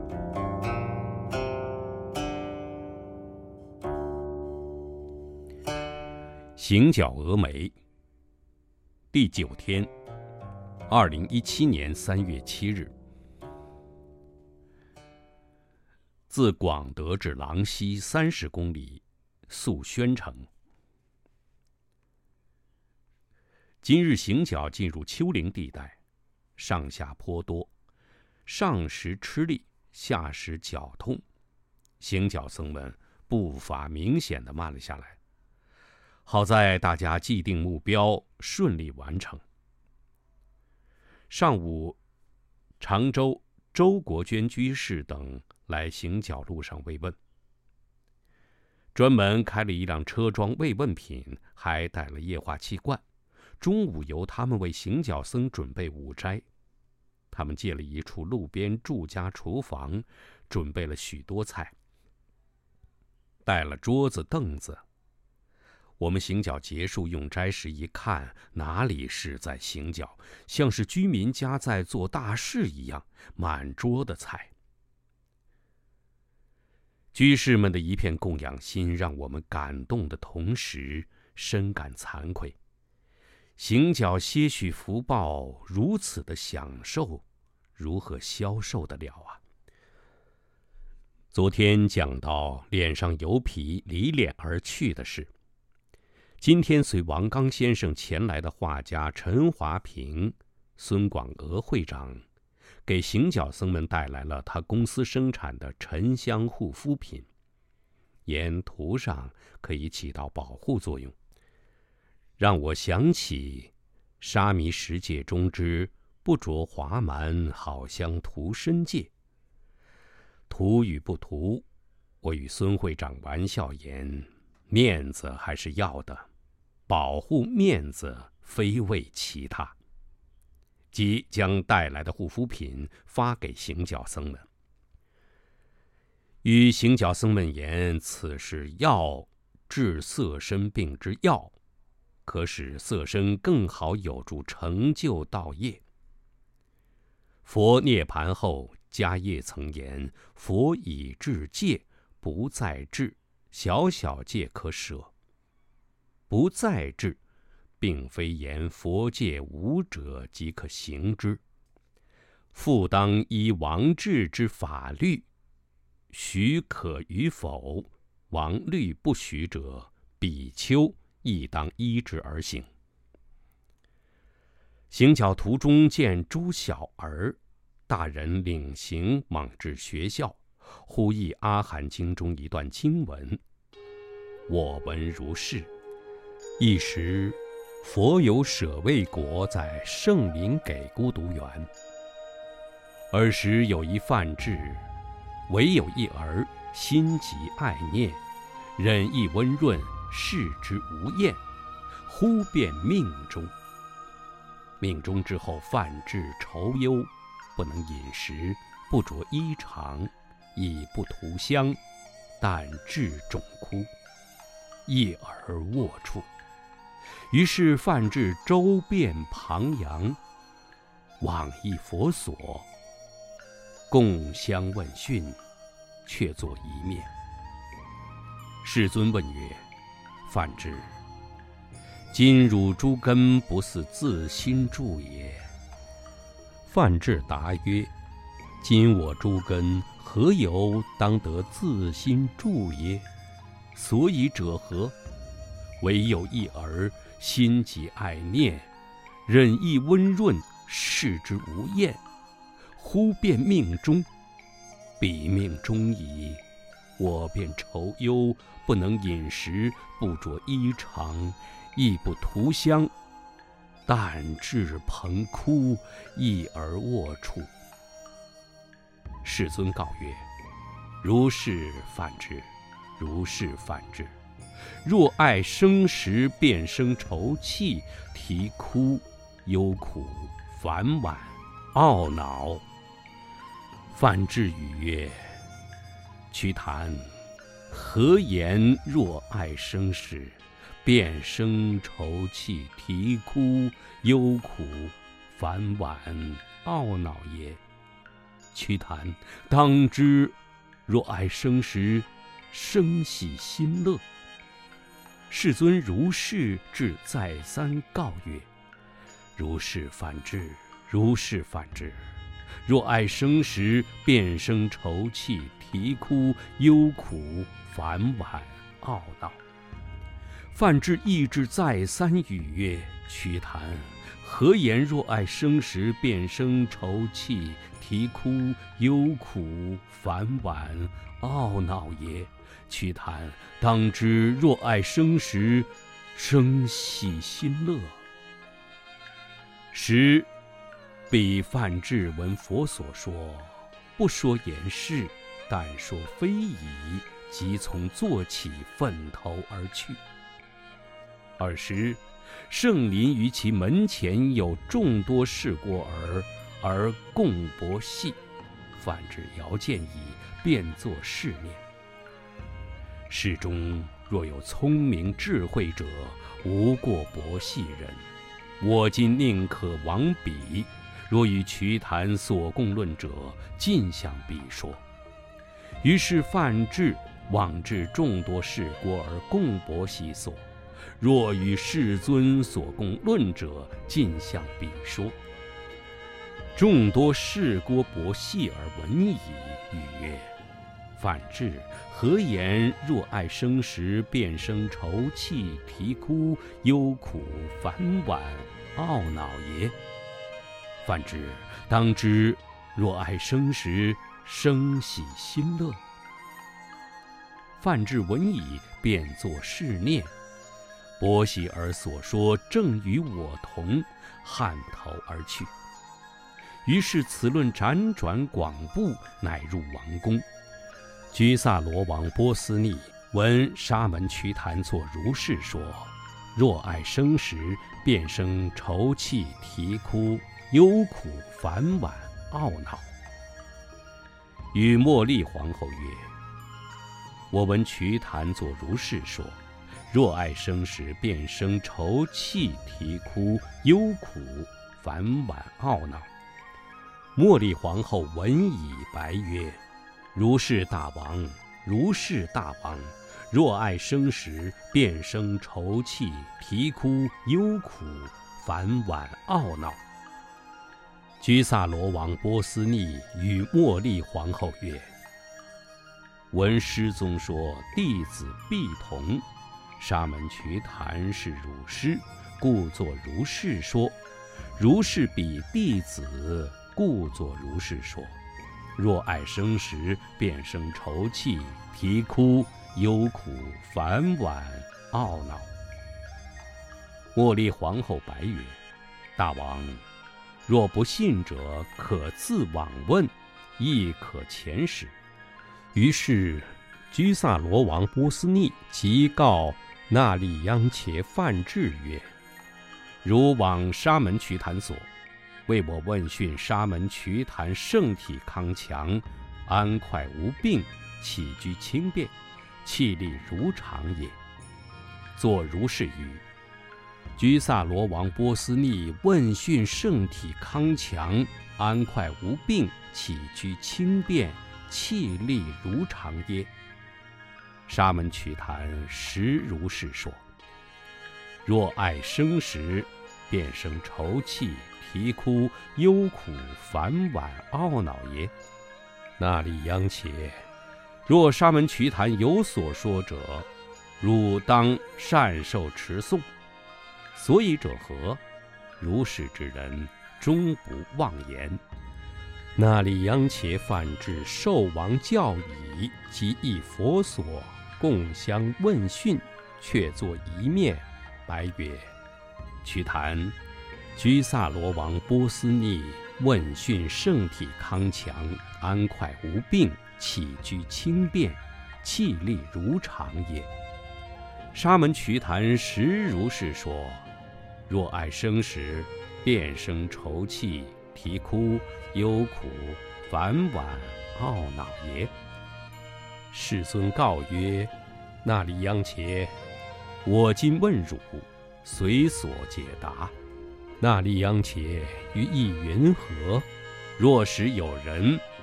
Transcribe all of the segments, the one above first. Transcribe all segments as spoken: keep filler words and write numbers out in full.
行脚峨眉，第九天，二零一七年三月七日。自广德至郎溪三十公里，宿宣城。今日行脚进入丘陵地带，上下坡多，上时吃力，下时脚痛，行脚僧们步伐明显地慢了下来。好在大家既定目标，顺利完成。上午，常州周国娟居士等来行脚路上慰问，专门开了一辆车装慰问品，还带了液化气罐。中午由他们为行脚僧准备午斋。他们借了一处路边住家厨房，准备了许多菜，带了桌子凳子。我们行脚结束用斋时一看，哪里是在行脚，像是居民家在做大事一样，满桌的菜。居士们的一片供养心，让我们感动的同时，深感惭愧。行脚些许福报，如此的享受，如何消受得了啊？昨天讲到脸上油皮离脸而去的事。今天随王刚先生前来的画家陈华平、孙广娥会长，给行脚僧们带来了他公司生产的沉香护肤品，沿途上可以起到保护作用，让我想起沙弥十戒中之不着华蛮，好香涂身戒。涂与不涂，我与孙会长玩笑言，面子还是要的，保护面子非为其他，即将带来的护肤品发给行脚僧们。与行脚僧们言，此是药，治色身病之药，可使色身更好有助成就道业。佛涅盘后，迦叶曾言：佛已至戒，不再治，小小戒可舍。不再治，并非言佛戒无者即可行之，复当依王制之法律，许可与否，王律不许者，比丘亦当依之而行。行脚途中见诸小儿，大人领行莽至学校，忽忆阿含经中一段经文，我闻如是。一时，佛有舍卫国在圣林给孤独园。尔时有一梵志，唯有一儿，心极爱念，忍意温润，视之无厌，忽变命中。命中之后，梵志愁忧，不能饮食，不着衣裳，亦不涂香，但至种哭，夜而卧处。于是梵志周遍旁阳，往诣佛所，共相问讯，却坐一面。世尊问曰：梵志，今汝诸根不似自心住也。梵志答曰：今我诸根何由当得自心住耶？所以者何？唯有一儿，心极爱念，忍意温润，视之无厌，忽变命中。彼命中矣，我便愁忧，不能饮食，不着衣裳，亦不涂香，但至蓬枯，一而卧处。世尊告曰：如是梵志，如是梵志。若爱生时，便生愁气、啼哭、忧苦、烦婉、懊恼。梵志语曰：瞿昙，何言若爱生时，便生愁气、啼哭、忧苦、烦婉、懊恼耶？ 瞿昙，当知若爱生时，生喜心乐。世尊如是至再三告曰：如是反之，如是反之。若爱生时，便生愁气、啼哭、忧苦、烦惋、懊恼。梵志亦至再三语曰：瞿昙，何言若爱生时，便生愁气、啼哭、忧苦、烦惋、懊恼耶？瞿昙，当知若爱生时，生喜心乐。时彼梵志闻佛所说，不说言事，但说非已，即从坐起，奋头而去。尔时圣林于其门前有众多士郭儿，而共博戏。梵志遥见矣，便作是念：世中若有聪明智慧者，无过博戏人。我今宁可往彼，若与瞿昙所共论者，尽向彼说。于是梵志往至众多士郭而共博戏所，若与世尊所共论者，尽向彼说。众多士郭博戏而闻矣，语曰：梵志，何言若爱生时，便生愁气、啼哭、忧苦、烦惋、懊恼耶？梵志，当知若爱生时，生喜心乐。梵志闻已，便作是念：博戏而所说，正与我同，颔头而去。于是此论辗转广布，乃入王宫。居萨罗王波斯匿闻沙门瞿昙作如是说：若爱生时，便生愁气、啼哭、忧苦、烦惋、懊恼。与茉莉皇后曰：我闻瞿昙作如是说，若爱生时，便生愁气、啼哭、忧苦、烦惋、懊恼。茉莉皇后闻已，白曰：如是大王，如是大王，若爱生时，便生愁气、啼哭、忧苦、烦惋、懊恼。居萨罗王波斯匿与茉莉皇后曰：闻师宗说，弟子必同。沙门瞿昙是汝师，故作如是说。如是彼弟子，故作如是说。若爱生时，便生愁气、啼哭、忧苦、烦惋、懊恼。茉莉皇后白曰：大王，若不信者，可自往问，亦可遣使。于是居萨罗王波斯匿即告那利央伽梵志曰：汝往沙门瞿昙所，为我问讯沙门瞿昙圣体康强，安快无病，起居轻便，气力如常也。作如是语。居萨罗王波斯匿问讯圣体康强，安快无病，起居轻便，气力如常耶？沙门瞿昙实如是说。若爱生时，便生愁气、啼哭、忧苦、烦惋、懊恼耶？那利央伽，若沙门瞿昙有所说者，汝当善受持诵。所以者何？如是之人，终不妄言。那利央伽梵志受王教已，即诣佛所，共相问讯，却坐一面，白曰：瞿昙，居萨罗王波斯匿问讯圣体康强，安快无病，起居轻便，气力如常也。沙门瞿昙实如是说。若爱生时，便生愁气、啼哭、忧苦、烦惋、懊恼耶？世尊告曰：那利央伽，我今问汝，随所解答。那利央伽于意云何？若时有人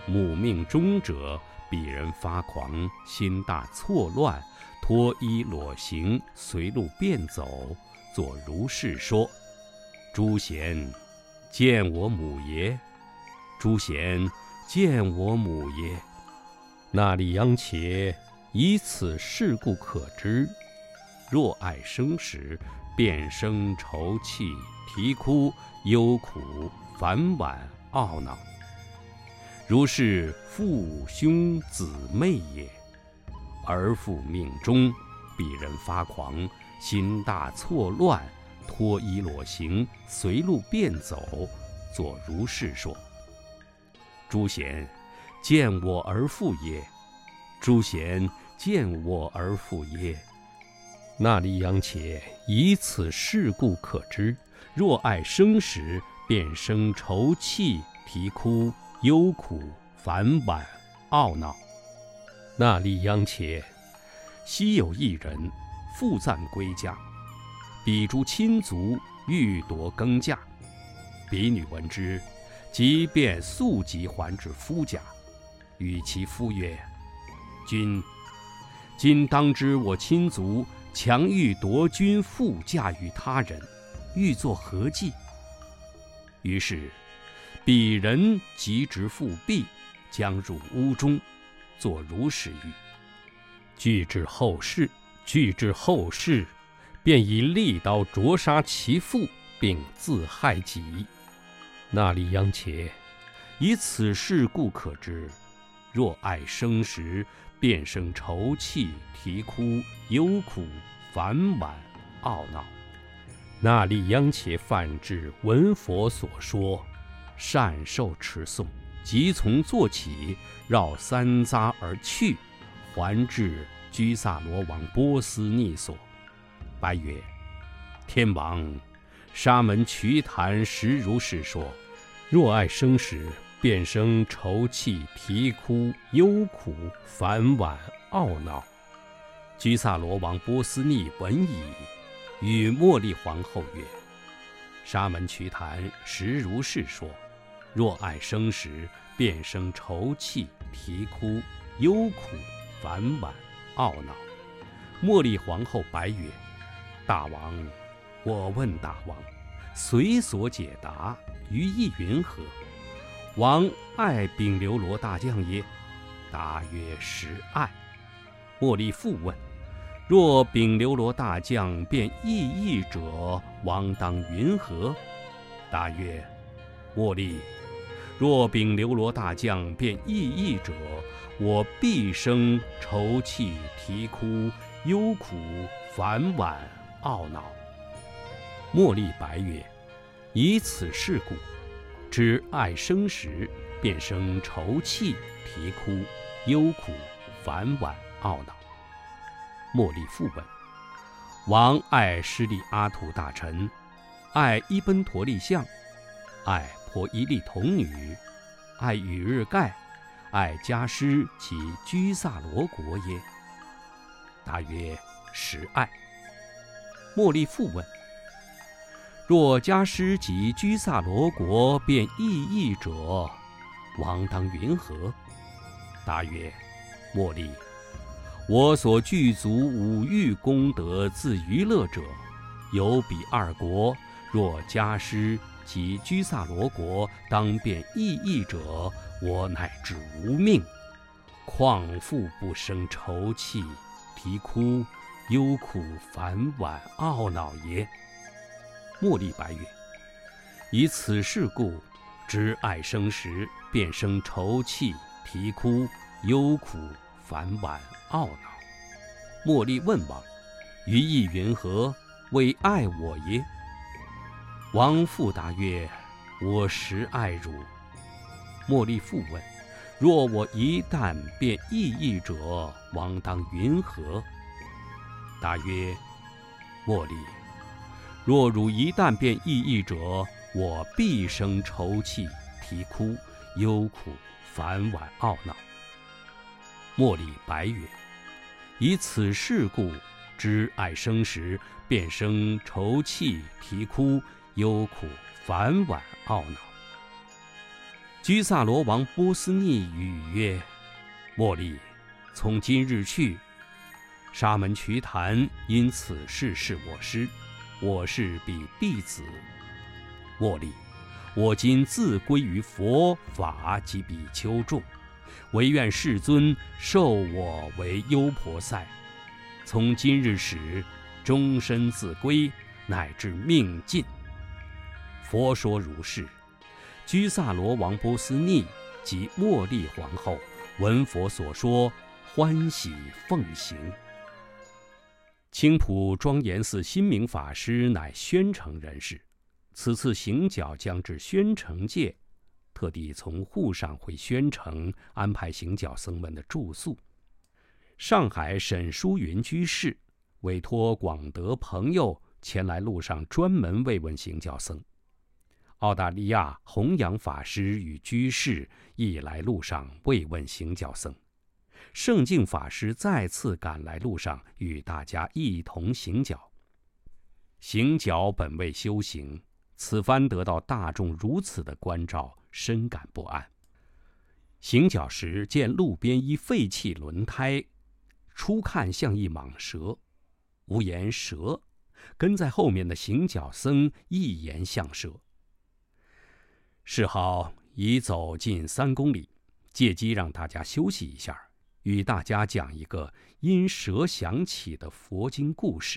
母命中者，鄙人发狂，心大错乱，脱衣裸行，随路便走，作如是说。诸贤，见我母耶？诸贤，见我母耶？那里央且以此事故可知，若爱生时，便生愁气，啼哭，忧苦，烦婉，懊恼。如是父兄姊妹也。儿父命中，鄙人发狂，心大错乱，脱衣裸行，随路便走，作如是说。诸贤，见我儿父耶？诸贤，见我儿父耶？那里央且以此事故可知，若爱生时，便生愁气，啼哭，忧苦，烦婉，懊恼。那里央且昔有一人，负赞归家，彼诸亲族欲夺耕稼，彼女闻之，即便速疾还至夫家，与其夫曰：君今当知我亲族强欲夺君妇嫁于他人，欲作何计？于是彼人即执复壁，将入屋中，作如是语。据至后世，据至后世，便以利刀灼杀其父，并自害己。那里央且以此事故可知，若爱生时，便生愁气，啼哭，忧苦，烦婉，懊恼。那里央且犯至闻佛所说，善受持诵，即从坐起，绕三匝而去，还至居萨罗王波斯匿所。白曰：天王，沙门瞿昙实如是说，若爱生时，便生愁气，啼哭，忧苦，烦婉，懊恼。居萨罗王波斯匿闻已，与茉莉皇后曰：沙门瞿昙实如是说，若爱生时，便生愁气，啼哭，忧苦，烦婉，懊恼。茉莉皇后白曰：大王，我问大王，随所解答，于意云何？王爱丙流罗大将耶？答曰：实爱。茉莉复问：若丙流罗大将便异议者，王当云何？答曰：茉莉，若丙流罗大将便异议者，我必生愁气，啼哭，忧苦，烦婉，懊恼。茉莉白曰：以此事故，知爱生时，便生愁气，啼哭，忧苦，烦婉，懊恼。茉莉复问：王爱施利阿图大臣，爱伊奔陀利相，爱婆伊利童女，爱与日盖，爱迦尸及居萨罗国耶？答曰：实爱。茉莉复问：若迦尸及居萨罗国便异议者，王当云何？答曰：茉莉，我所具足五欲功德自娱乐者，有彼二国，若迦尸及居萨罗国当便异议者，我乃至无命，况复不生愁气，啼哭，忧苦，烦婉，懊恼耶？茉莉白曰：以此事故，知爱生时，便生愁气，啼哭，忧苦，烦婉，懊恼。茉莉问王：于意云何？为爱我耶？王复答曰：我实爱汝。茉莉复问：若我一旦便异议者，王当云何？答曰：茉莉，若汝一旦便异议者，我必生愁气，啼哭，忧苦，烦婉，懊恼。茉莉白曰：以此事故，知爱生时，便生愁气，啼哭，忧苦，烦婉，懊恼。 居萨罗王波斯匿语曰：莫力，从今日去，沙门瞿昙因此事是我师，我是彼弟子。莫力，我今自归于佛法及比丘众，唯愿世尊授我为优婆塞，从今日始，终身自归，乃至命尽。佛说如是。居萨罗王波斯匿及莫力皇后闻佛所说，欢喜奉行。青浦庄严寺新明法师乃宣城人士，此次行脚将至宣城界，特地从沪上回宣城，安排行脚僧们的住宿。上海沈淑云居士委托广德朋友前来路上专门慰问行脚僧。澳大利亚弘扬法师与居士亦来路上慰问行脚僧。圣净法师再次赶来路上，与大家一同行脚。行脚本为修行，此番得到大众如此的关照，深感不安。行脚时见路边一废弃轮胎，初看像一蟒蛇，无言蛇，跟在后面的行脚僧一言像蛇。事后已走近三公里，借机让大家休息一下，与大家讲一个因蛇响起的佛经故事。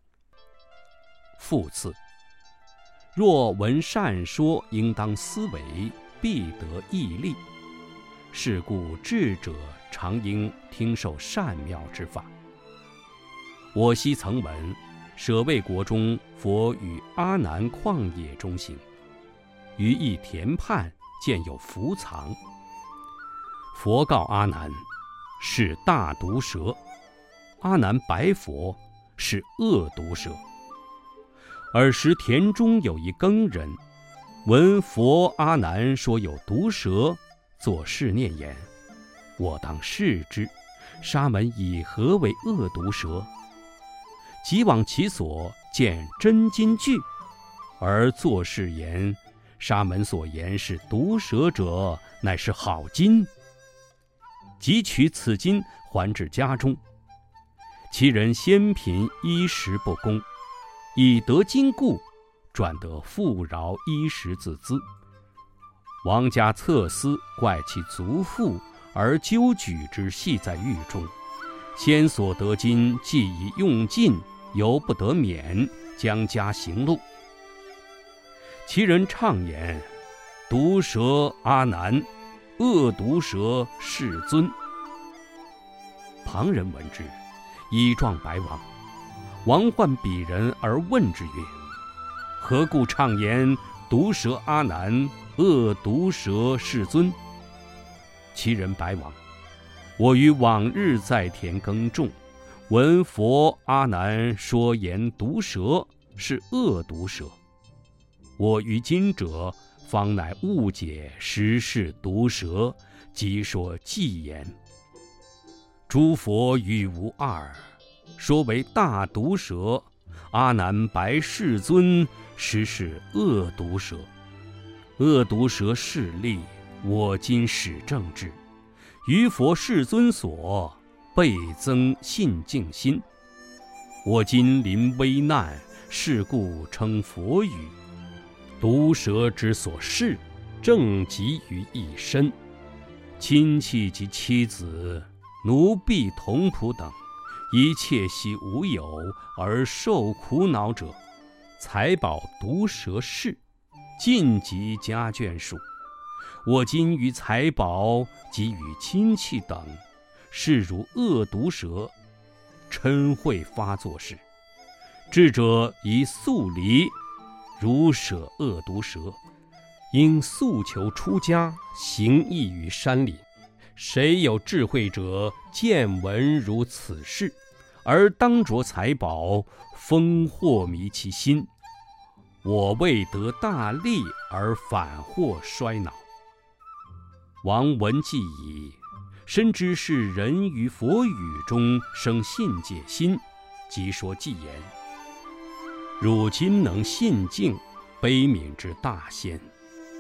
复次，若闻善说，应当思维，必得益利。是故智者常应听受善妙之法。我昔曾闻，舍卫国中，佛于阿难旷野中行，于一田畔见有伏藏。佛告阿难，是大毒蛇。阿难白佛，是恶毒蛇。尔时田中有一耕人，闻佛阿难说有毒蛇，作是念言：我当视之，沙门以何为恶毒蛇？即往其所，见真金具，而作是言：沙门所言是毒蛇者，乃是好金。即取此金还至家中。其人先贫衣食不公，以得金故，转得富饶衣食自资。王家侧思，怪其族富，而纠举之系在狱中。先所得金既已用尽，犹不得免，将家行路。其人畅言：毒蛇阿难，恶毒蛇世尊。旁人闻之，以状白王。王唤彼人而问之曰：何故畅言毒蛇阿难，恶毒蛇世尊？其人白王：我于往日在田耕种，闻佛阿难说言毒蛇是恶毒蛇。我于今者方乃误解实是毒蛇，即说偈言：诸佛语无二，说为大毒蛇，阿难白世尊，实是恶毒蛇。恶毒蛇势利，我今始正之。于佛世尊所，倍增信敬心。我今临危难，是故称佛语。毒蛇之所视，正集于一身。亲戚及妻子、奴婢、童仆等，一切悉无有而受苦恼者，财宝毒蛇视，尽及家眷属。我今于财宝及与亲戚等，是如恶毒蛇，嗔恚发作时，智者宜速离，如舍恶毒蛇，应速求出家，行役于山林。谁有智慧者，见闻如此事，而当着财宝，风惑迷其心。我未得大利，而反惑衰恼。王闻既已，深知是人于佛语中生信戒心，即说偈言：汝今能信敬，悲悯之大仙。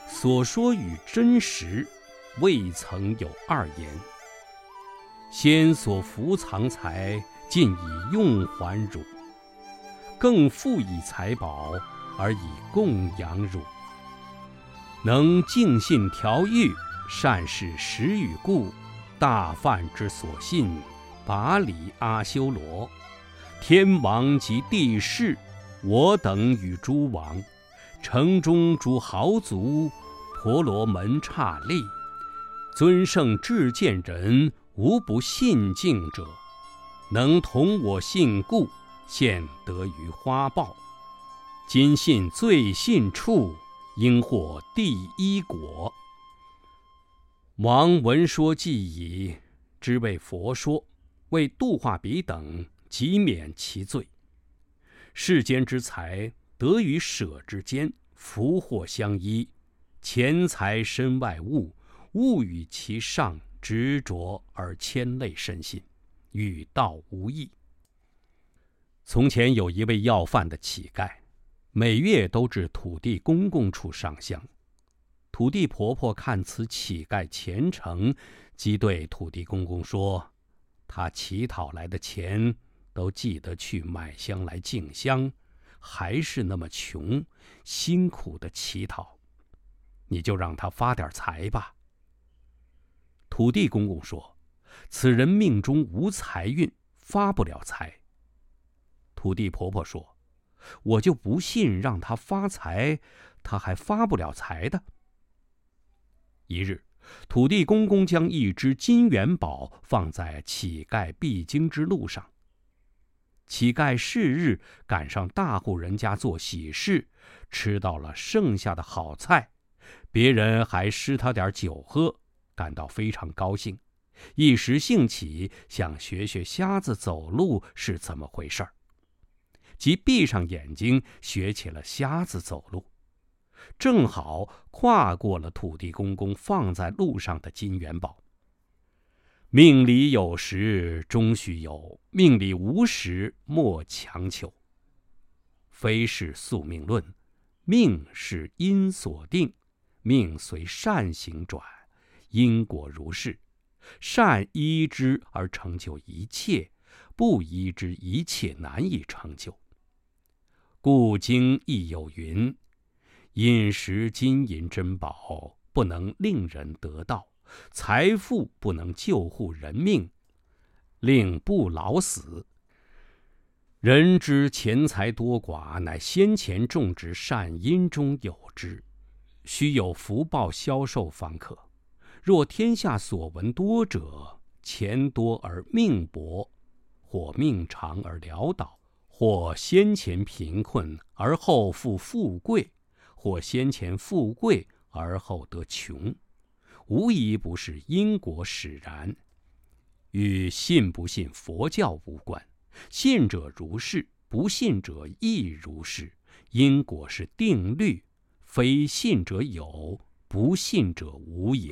所说与真实，未曾有二言。先所伏藏财，尽以用还汝；更复以财宝，而以供养汝。能敬信调御，善事时与故，大梵之所信，拔里阿修罗，天王及地士，我等与诸王，城中诸豪族，婆罗门刹利，尊圣至见人，无不信敬者。能同我信故，现得于花报。今信最信处，应获第一果。王闻说既已，知为佛说，为度化彼等，即免其罪。世间之财，得于舍之间，福祸相依。钱财身外物，物与其上，执着而牵累身心，与道无异。从前有一位要饭的乞丐，每月都至土地公公处上香。土地婆婆看此乞丐虔诚，即对土地公公说：他乞讨来的钱都记得去买香来敬香，还是那么穷，辛苦的乞讨，你就让他发点财吧。土地公公说：此人命中无财运，发不了财。土地婆婆说：我就不信让他发财，他还发不了财的。一日，土地公公将一只金元宝放在乞丐必经之路上。乞丐是日赶上大户人家做喜事，吃到了剩下的好菜，别人还施他点酒喝，感到非常高兴，一时兴起，想学学瞎子走路是怎么回事儿，即闭上眼睛学起了瞎子走路。正好跨过了土地公公放在路上的金元宝。命里有时终须有，命里无时莫强求。非是宿命论，命是因所定，命随善行转，因果如是。善依之而成就一切，不依之一切难以成就。故经亦有云：饮食金银珍宝，不能令人得道；财富不能救护人命，令不老死。人之钱财多寡，乃先前种植善因中有之，须有福报消受方可。若天下所闻多者，钱多而命薄，或命长而潦倒，或先前贫困而后复富贵，或先前富贵而后得穷，无一不是因果使然，与信不信佛教无关。信者如是，不信者亦如是。因果是定律，非信者有，不信者无也。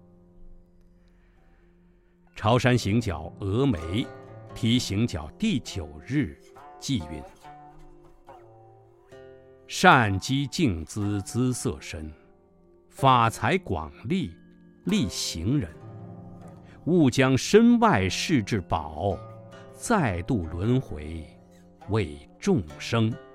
朝山行脚峨眉，提行脚第九日，纪云：善积静资，姿色深；法财广利，利行人。勿将身外事至宝，再度轮回为众生。